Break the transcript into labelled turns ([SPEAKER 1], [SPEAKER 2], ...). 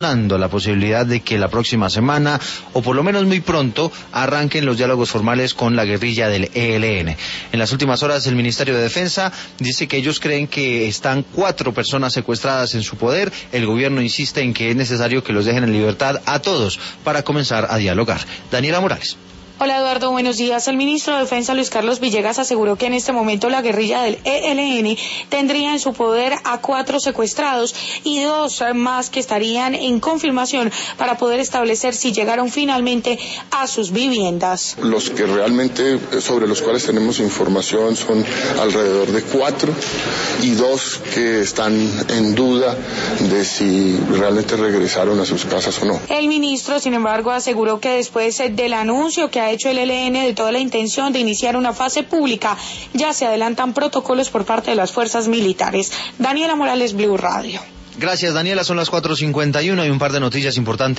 [SPEAKER 1] la posibilidad de que la próxima semana, o por lo menos muy pronto, arranquen los diálogos formales con la guerrilla del ELN. En las últimas horas, el Ministerio de Defensa dice que ellos creen que están 4 personas secuestradas en su poder. El gobierno insiste en que es necesario que los dejen en libertad a todos para comenzar a dialogar. Daniela Morales.
[SPEAKER 2] Hola Eduardo, buenos días. El ministro de Defensa Luis Carlos Villegas aseguró que en este momento la guerrilla del ELN tendría en su poder a 4 secuestrados y 2 más que estarían en confirmación para poder establecer si llegaron finalmente a sus viviendas.
[SPEAKER 3] Los que realmente sobre los cuales tenemos información son alrededor de 4 y 2 que están en duda de si realmente regresaron a sus casas o no.
[SPEAKER 2] El ministro, sin embargo, aseguró que después del anuncio que ha hecho el ELN de toda la intención de iniciar una fase pública, ya se adelantan protocolos por parte de las fuerzas militares. Daniela Morales, Blue Radio.
[SPEAKER 1] Gracias, Daniela. Son las 4:51 y un par de noticias importantes.